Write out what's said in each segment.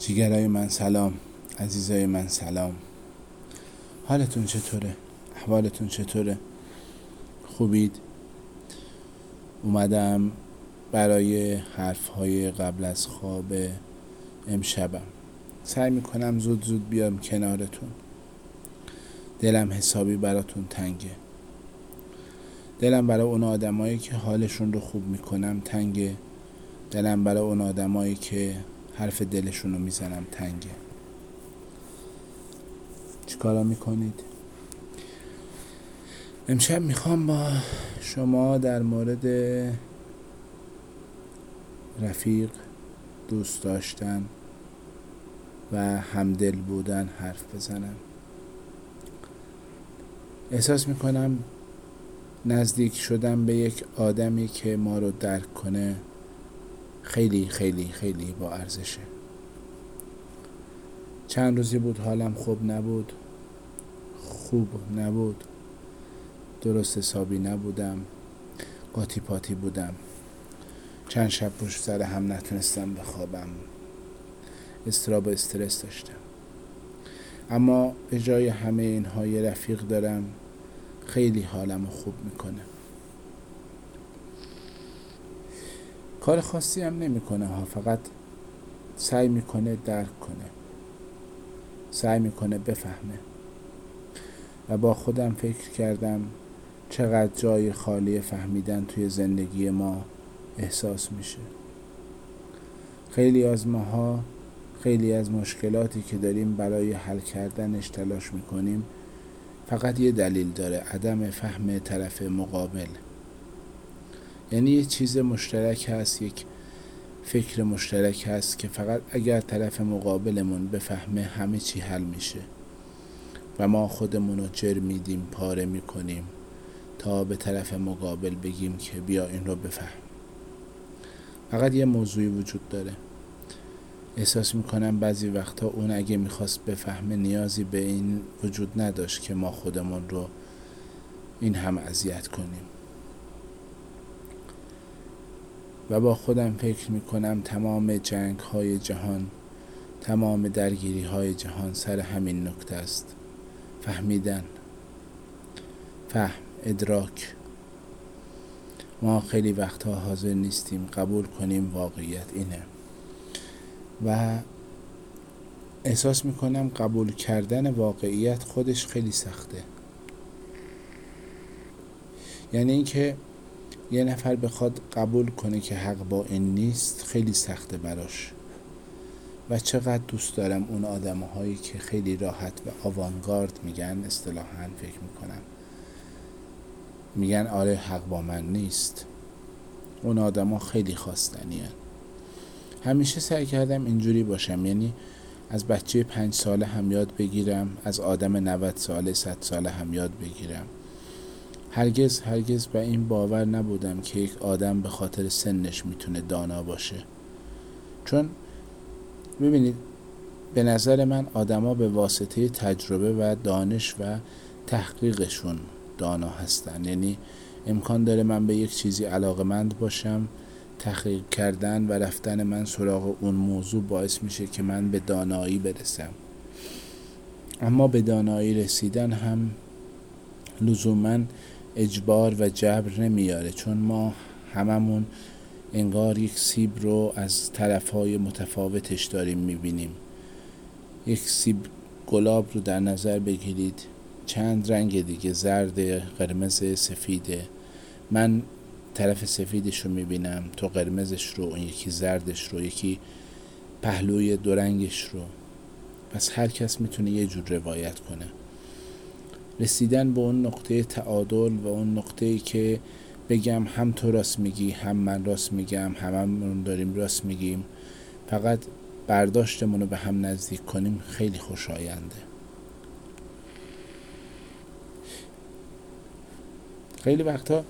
جیگرهای من سلام، عزیزای من سلام. حالتون چطوره؟ احوالتون چطوره؟ خوبید؟ اومدم برای حرفهای قبل از خواب امشبم. سعی میکنم زود زود بیام کنارتون. دلم حسابی براتون تنگه. دلم برای اون آدمایی که حالشون رو خوب میکنم تنگه. دلم برای اون آدمایی که حرف دلشون رو میزنم تنگه. چیکارا میکنید؟ امشب میخوام با شما در مورد رفیق، دوست داشتن و همدل بودن حرف بزنم. احساس میکنم نزدیک شدم به یک آدمی که ما رو درک کنه خیلی خیلی خیلی با ارزشه. چند روزی بود حالم خوب نبود، درست حسابی نبودم، قاطی پاتی بودم. چند شب پشت سر هم نتونستم بخوابم، اضطراب و استرس داشتم. اما به جای همه اینها یه رفیق دارم خیلی حالمو خوب میکنه. کار خاصی هم نمیکنه ها، فقط سعی میکنه درک کنه، سعی میکنه بفهمه. و با خودم فکر کردم چقدر جای خالی فهمیدن توی زندگی ما احساس میشه. خیلی از ماها خیلی از مشکلاتی که داریم برای حل کردنش تلاش میکنیم فقط یه دلیل داره: عدم فهم طرف مقابل. یعنی یه چیز مشترک هست، یک فکر مشترک هست که فقط اگر طرف مقابلمون بفهمه همه چی حل میشه و ما خودمون رو جر میدیم، پاره میکنیم تا به طرف مقابل بگیم که بیا این رو بفهم. فقط یه موضوعی وجود داره. احساس میکنم بعضی وقتا اون اگه میخواست بفهمه نیازی به این وجود نداشت که ما خودمون رو این هم اذیت کنیم. و با خودم فکر میکنم تمام جنگ های جهان، تمام درگیری های جهان سر همین نکته است: فهمیدن، فهم، ادراک. ما خیلی وقتها حاضر نیستیم قبول کنیم واقعیت اینه و احساس میکنم قبول کردن واقعیت خودش خیلی سخته. یعنی اینکه یه نفر بخواد قبول کنه که حق با این نیست خیلی سخته براش. و چقدر دوست دارم اون آدم‌هایی که خیلی راحت و آوانگارد میگن، اصطلاحاً فکر میکنم میگن آره حق با من نیست. اون آدم‌ها خیلی خواستنی هن. همیشه سعی کردم اینجوری باشم، یعنی از بچه 5 ساله هم یاد بگیرم، از آدم 90 ساله 100 ساله هم یاد بگیرم. هرگز به این باور نبودم که یک آدم به خاطر سنش میتونه دانا باشه. چون ببینید، به نظر من آدما به واسطه تجربه و دانش و تحقیقشون دانا هستن. یعنی امکان داره من به یک چیزی علاقمند باشم، تحقیق کردن و رفتن من سراغ اون موضوع باعث میشه که من به دانایی برسم. اما به دانایی رسیدن هم لزوماً اجبار و جبر نمیاره، چون ما هممون انگار یک سیب رو از طرفهای متفاوتش داریم میبینیم. یک سیب گلاب رو در نظر بگیرید، چند رنگ دیگه، زرد، قرمز، سفیده. من طرف سفیدش رو میبینم، تو قرمزش رو، اون یکی زردش رو، یکی پهلوی دو رنگش رو. پس هر کس میتونه یه جور روایت کنه. رسیدن به اون نقطه تعادل و اون نقطه‌ای که بگم هم تو راست میگی هم من راست میگم، هممون داریم راست میگیم، فقط برداشتمون رو به هم نزدیک کنیم، خیلی خوشاینده. خیلی وقتا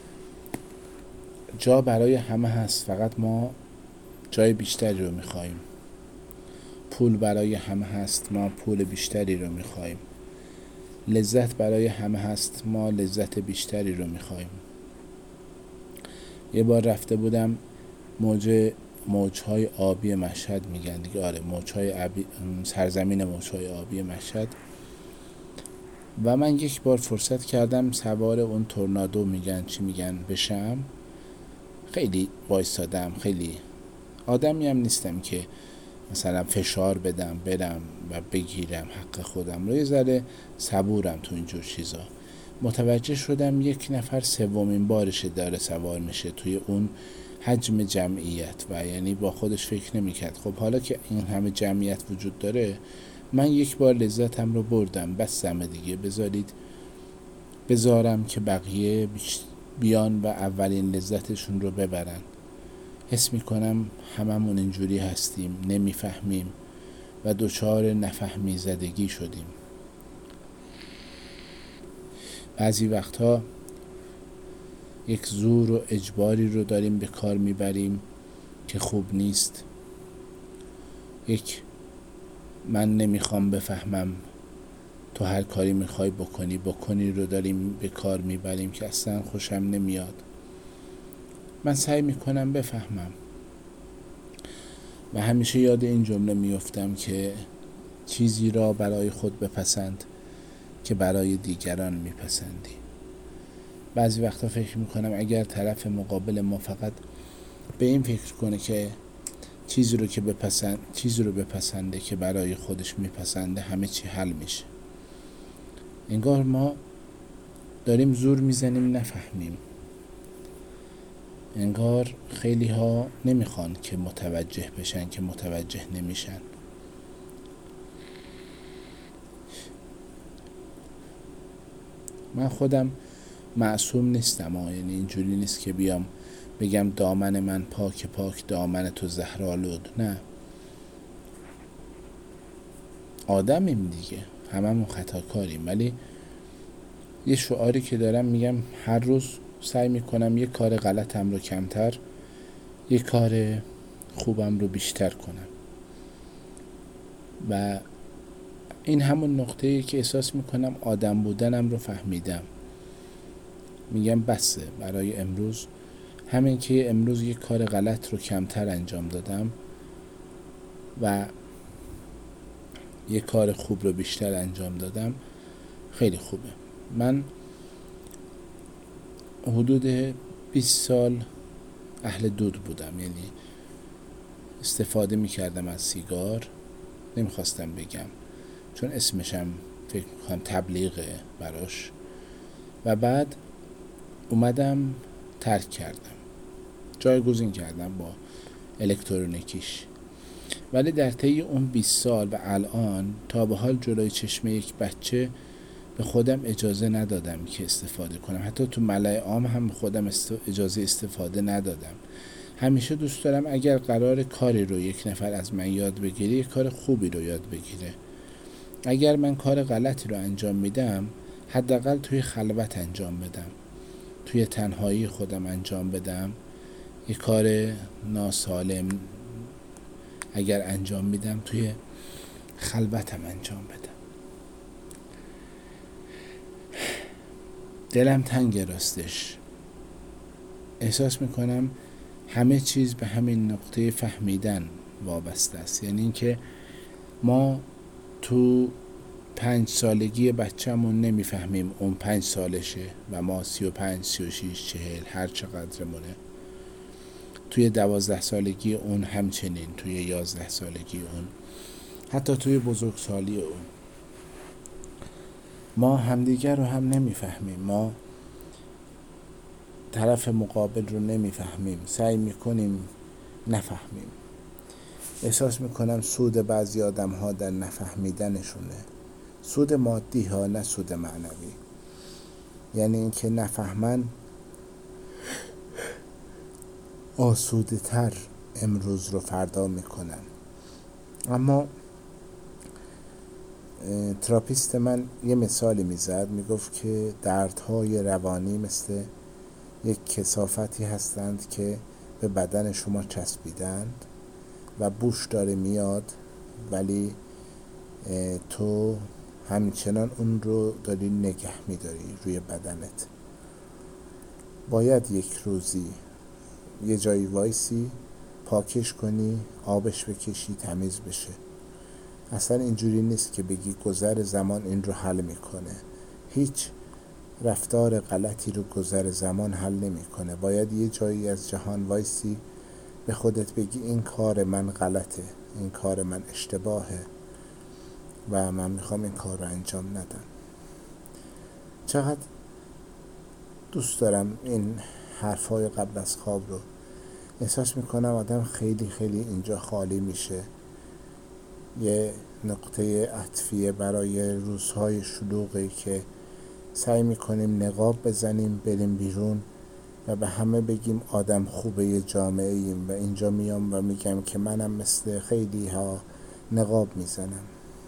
جا برای همه هست، فقط ما جای بیشتری رو میخوایم. پول برای همه هست، ما پول بیشتری رو میخوایم. لذت برای همه هست، ما لذت بیشتری رو میخوایم. یه بار رفته بودم موج موجهای آبی مشهد میگن دیگه. آره، سرزمین موجهای آبی مشهد. و من یک بار فرصت کردم سوار اون تورنادو میگن بشم. خیلی وایسادم، خیلی آدمی هم نیستم که مثلا فشار بدم برم و بگیرم حق خودم رو. یه ذره صبورم تو اینجور چیزا. متوجه شدم یک نفر سومین بارشه داره سوار میشه توی اون حجم جمعیت و یعنی با خودش فکر نمیکرد خب حالا که این همه جمعیت وجود داره من یک بار لذتم رو بردم، بسمه دیگه، بذارم که بقیه بیان و اولین لذتشون رو ببرن. حس میکنم هممون اینجوری هستیم، نمیفهمیم و دچار نفهمی زدگی شدیم. بعضی وقتها یک زور و اجباری رو داریم به کار میبریم که خوب نیست. یک من نمیخوام بفهمم تو هر کاری میخوای بکنی رو داریم به کار میبریم که اصلا خوشم نمیاد. من سعی میکنم بفهمم و همیشه یاد این جمله میافتم که چیزی را برای خود بپسند که برای دیگران میپسندی. بعضی وقتا فکر میکنم اگر طرف مقابل ما فقط به این فکر کنه که چیزی رو بپسنده که برای خودش میپسنده، همه چی حل میشه. انگار ما داریم زور میزنیم نفهمیم. انگار خیلی ها نمیخوان که متوجه بشن که متوجه نمیشن. من خودم معصوم نیستم، یعنی اینجوری نیست که بیام بگم دامن من پاک دامن تو زهرآلود. نه، آدمیم دیگه، هممون خطاکاریم. ولی یه شعاری که دارم میگم هر روز سعی میکنم یه کار غلطم رو کمتر، یه کار خوبم رو بیشتر کنم. و این همون نقطه‌ایه که احساس میکنم آدم بودنم رو فهمیدم. میگم بسه برای امروز، همین که امروز یه کار غلط رو کمتر انجام دادم و یه کار خوب رو بیشتر انجام دادم، خیلی خوبه. من حدود 20 سال اهل دود بودم، یعنی استفاده میکردم از سیگار. نمیخواستم بگم چون اسمشم فکر میکنم تبلیغه براش. و بعد اومدم ترک کردم، جایگزین کردم با الکترونیکیش. ولی در طی اون 20 سال و الان تا به حال جلوی چشم یک بچه به خودم اجازه ندادم که استفاده کنم. حتی تو ملأ عام هم به خودم اجازه استفاده ندادم. همیشه دوست دارم اگر قرار کاری رو یک نفر از من یاد بگیره، یک کار خوبی رو یاد بگیره. اگر من کار غلطی رو انجام میدم، حداقل توی خلوت انجام بدم، توی تنهایی خودم انجام بدم. یک کار ناسالم اگر انجام میدم، توی خلوتم انجام بدم. دلم تنگ راستش. احساس میکنم همه چیز به همین نقطه فهمیدن وابسته است. یعنی اینکه ما تو 5 سالگی بچه‌مون نمیفهمیم اون 5 سالشه و ما 35 36 40 هر چقدرمونه. توی 12 سالگی اون همچنین، توی 11 سالگی اون، حتی توی بزرگسالی اون. ما همدیگر رو هم نمیفهمیم، ما طرف مقابل رو نمیفهمیم، سعی میکنیم نفهمیم. احساس میکنم سود بعضی آدم ها در نفهمیدنشونه، سود مادی ها، نه سود معنوی. یعنی اینکه نفهمن آسوده تر امروز رو فردا میکنن. اما تراپیست من یه مثالی میزد، میگفت که دردهای روانی مثل یک کثافتی هستند که به بدن شما چسبیدند و بوش داره میاد، ولی تو همچنان اون رو داری نگه میداری روی بدنت. باید یک روزی یه جایی وایسی، پاکش کنی، آبش بکشی، تمیز بشه. اصلا اینجوری نیست که بگی گذر زمان این رو حل میکنه. هیچ رفتار غلطی رو گذر زمان حل نمیکنه. باید یه جایی از جهان وایسی به خودت بگی این کار من غلطه، این کار من اشتباهه و من میخوام این کار رو انجام ندم. چقدر دوست دارم این حرفای قبل از خواب رو. احساس میکنم آدم خیلی خیلی اینجا خالی میشه. یه نقطه عطفیه برای روزهای شلوغی که سعی میکنیم نقاب بزنیم، بریم بیرون و به همه بگیم آدم خوبه جامعه ایم. و اینجا میام و میگم که منم مثل خیلی ها نقاب میزنم.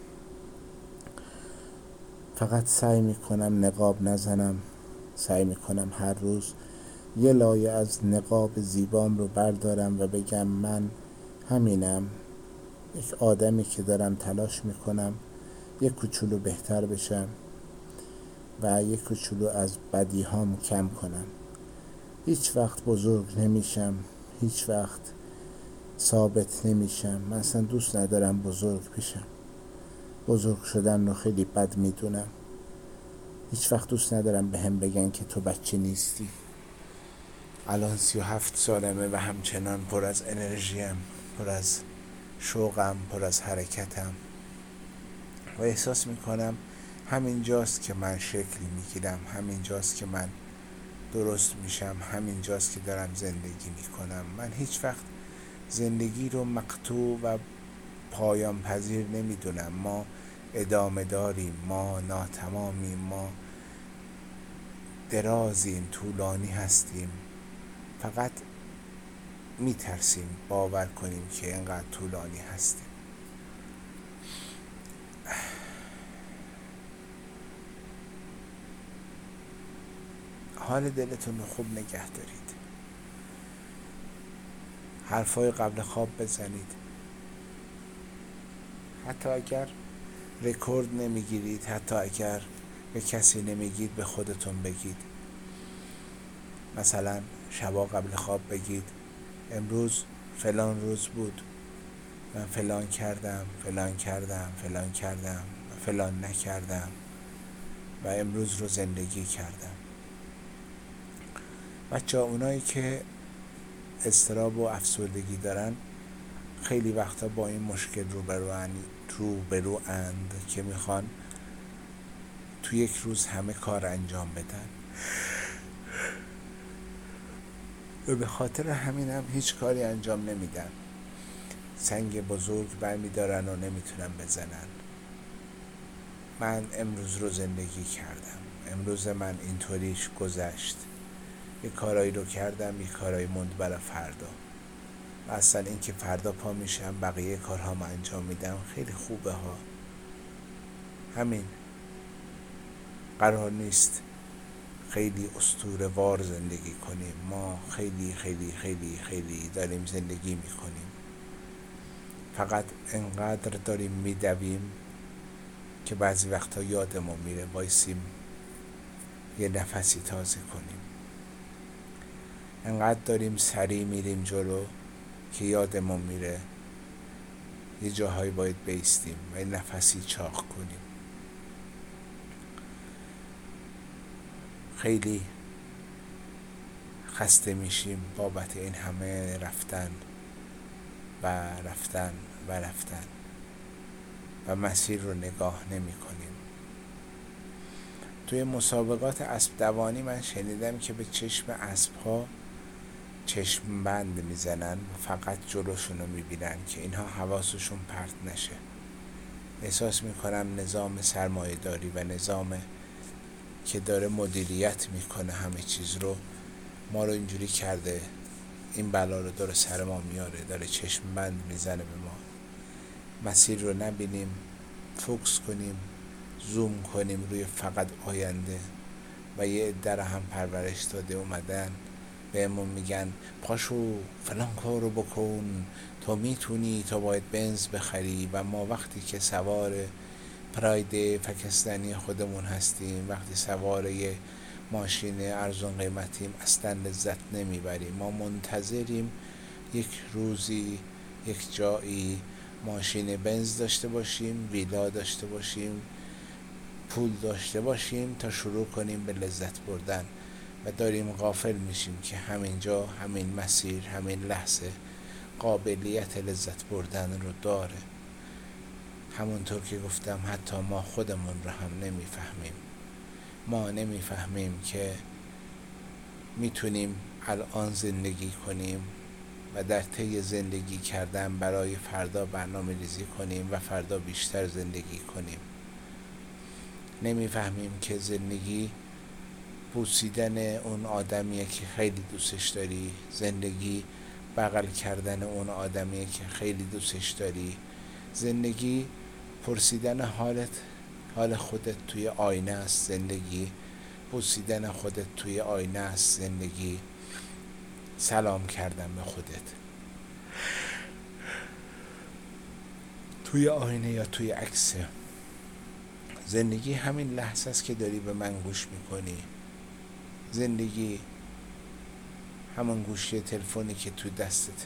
فقط سعی میکنم نقاب نزنم. سعی میکنم هر روز یه لایه از نقاب زیبام رو بردارم و بگم من همینم، یک آدمی که دارم تلاش میکنم یک کوچولو بهتر بشم و یک کوچولو از بدیهام کم کنم. هیچ وقت بزرگ نمیشم، هیچ وقت ثابت نمیشم. من اصلا دوست ندارم بزرگ بشم. بزرگ شدن رو خیلی بد میدونم. هیچ وقت دوست ندارم به هم بگن که تو بچه نیستی. الان 37 سالمه و همچنان پر از انرژیم، پر از شوقم، پر از حرکتم و احساس میکنم همین جاست که من شکل میگیرم، همین جاست که من درست میشم، همین جاست که دارم زندگی میکنم. من هیچ وقت زندگی رو مقطوع و پایان پذیر نمیدونم. ما ادامه داریم، ما ناتمامیم، ما درازیم، طولانی هستیم. فقط میترسیم باور کنیم که اینقدر طولانی هستیم. حال دلتون رو خوب نگه دارید. حرفای قبل خواب بزنید. حتی اگر رکورد نمیگیرید، حتی اگر به کسی نمیگید، به خودتون بگید. مثلا شبا قبل خواب بگید امروز فلان روز بود، من فلان کردم، فلان کردم، فلان کردم و فلان نکردم و امروز رو زندگی کردم. بچه‌ها، اونایی که اضطراب و افسردگی دارن خیلی وقتا با این مشکل روبروند که میخوان تو یک روز همه کار انجام بدن و به خاطر همینم هیچ کاری انجام نمیدن. سنگ بزرگ برمیدارن و نمیتونن بزنن. من امروز رو زندگی کردم، امروز من اینطوریش گذشت، یه کارایی رو کردم، یه کارایی موند برای فردا و اصلا این که فردا پا میشم بقیه کارها ما انجام میدم خیلی خوبه ها. همین. قرار نیست خیلی اسطوره‌وار زندگی کنیم. ما خیلی خیلی خیلی خیلی داریم زندگی میکنیم. فقط انقدر داریم میدویم که بعضی وقتا یادمون میره وایسیم یه نفسی تازه کنیم. انقدر داریم سریع میریم جلو که یادمون میره یه جاهایی باید بایستیم و یه نفسی چاق کنیم. خیلی خسته میشیم بابت این همه رفتن و رفتن و رفتن و مسیر رو نگاه نمی کنیم. توی مسابقات اسب دوانی من شنیدم که به چشم اسب‌ها چشم بند میزنن و فقط جلوشون رو میبینن که اینها حواسشون پرت نشه. احساس میکنم نظام سرمایه داری و نظام که داره مدیریت میکنه همه چیز رو ما رو اینجوری کرده، این بلا رو داره سر ما میاره، داره چشم بند میزنه به ما. مسیر رو نبینیم، فوکس کنیم، زوم کنیم روی فقط آینده. و یه عده هم پرورش داده اومدن بهمون میگن پاشو فلان کارو بکن، تو میتونی، تو باید بنز بخری. و ما وقتی که سوار پراید فکستانی خودمون هستیم، وقتی سوار یه ماشین ارزون قیمتیم، اصلا لذت نمیبریم. ما منتظریم یک روزی یک جایی ماشین بنز داشته باشیم، ویلا داشته باشیم، پول داشته باشیم تا شروع کنیم به لذت بردن و داریم غافل میشیم که همینجا، همین مسیر، همین لحظه قابلیت لذت بردن رو داره. همونطور که گفتم حتی ما خودمون رو هم نمیفهمیم. ما نمیفهمیم که میتونیم الان زندگی کنیم و در طی زندگی کردن برای فردا برنامه ریزی کنیم و فردا بیشتر زندگی کنیم. نمیفهمیم که زندگی بوسیدن اون آدمیه که خیلی دوستش داری، زندگی بغل کردن اون آدمیه که خیلی دوستش داری، زندگی پرسیدن حال خودت توی آینه است، زندگی بوسیدن خودت توی آینه است، زندگی سلام کردن به خودت توی آینه یا توی عکس. زندگی همین لحظه است که داری به من گوش میکنی. زندگی همون گوشی تلفنی که تو دستته.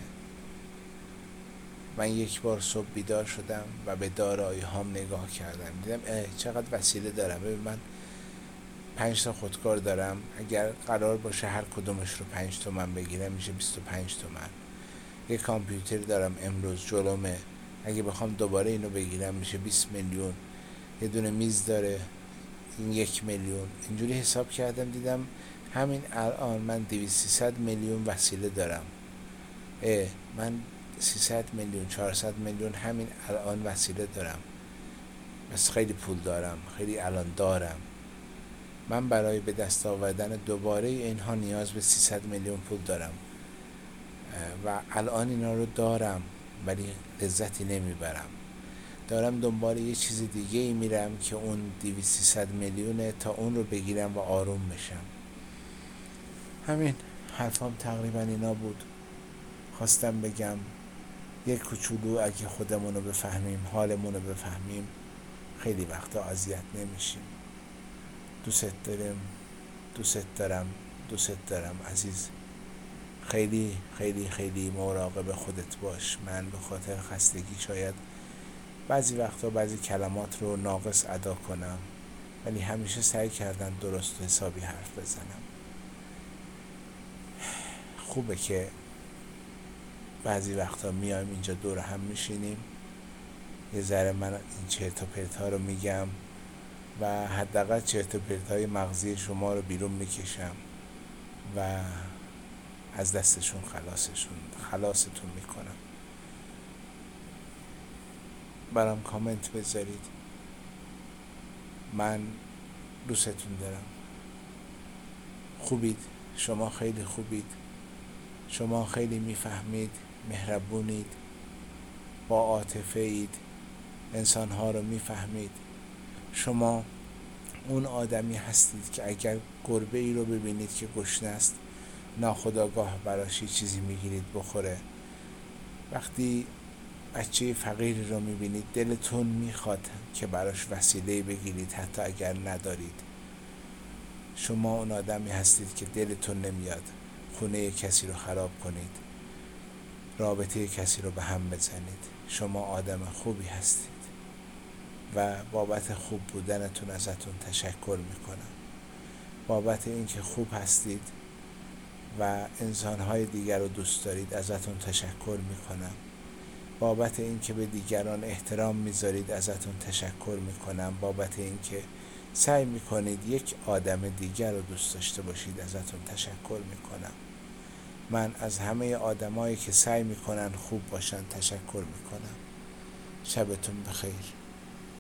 من یک بار صبح بیدار شدم و به دارایی هام نگاه کردم، دیدم چقدر وسیله دارم. ببین من 5 تا خودکار دارم، اگر قرار باشه هر کدومش رو 5 تومن بگیرم میشه 25 تومن. یک کامپیوتر دارم امروز جلومه، اگه بخوام دوباره اینو بگیرم میشه 20 میلیون. یه دونه میز داره، این 1 میلیون. اینجوری حساب کردم دیدم همین الان من 200-300 میلیون وسیله دارم. من 300 میلیون 400 میلیون همین الان وسیله دارم، بس خیلی پول دارم، خیلی الان دارم. من برای به دست آوردن دوباره اینها نیاز به 300 میلیون پول دارم و الان اینا رو دارم ولی لذتی نمیبرم. دارم دنبال یه چیز دیگه ای میرم که اون 200-300 میلیونه تا اون رو بگیرم و آروم بشم. همین حرفام تقریبا اینا بود. خواستم بگم یک کوچولو اگه خودمون رو بفهمیم، حالمون رو بفهمیم، خیلی وقتا اذیت نمیشیم. دوست دارم، دوست دارم عزیز. خیلی خیلی خیلی مراقب خودت باش. من به خاطر خستگی شاید بعضی وقتا بعضی کلمات رو ناقص ادا کنم، ولی همیشه سعی کردم درست و حسابی حرف بزنم. خوبه که بعضی وقتا میایم اینجا دور هم میشینیم، یه ذره من این چرت و پرت ها رو میگم و حداقل چرت و پرت های مغزی شما رو بیرون میکشم و از دستشون خلاصتون میکنم. برام کامنت بذارید. من دوستتون دارم. خوبید، شما خیلی خوبید، شما خیلی میفهمید، مهربونید، با عاطفه اید، انسانها رو میفهمید. شما اون آدمی هستید که اگر گربه ای رو ببینید که گشنه است، ناخودآگاه براش چیزی میگیرید بخوره. وقتی بچه فقیری رو میبینید دلتون میخواد که براش وسیله بگیرید حتی اگر ندارید. شما اون آدمی هستید که دلتون نمیاد خونه کسی رو خراب کنید، رابطه کسی رو به هم بزنید. شما آدم خوبی هستید و بابت خوب بودنتون ازتون تشکر میکنم. بابت اینکه خوب هستید و انسانهای دیگر رو دوست دارید ازتون تشکر میکنم. بابت اینکه به دیگران احترام میذارید ازتون تشکر میکنم. بابت اینکه سعی میکنید یک آدم دیگر رو دوست داشته باشید ازتون تشکر میکنم. من از همه آدمایی که سعی میکنن خوب باشن تشکر میکنم. شبتون بخیر.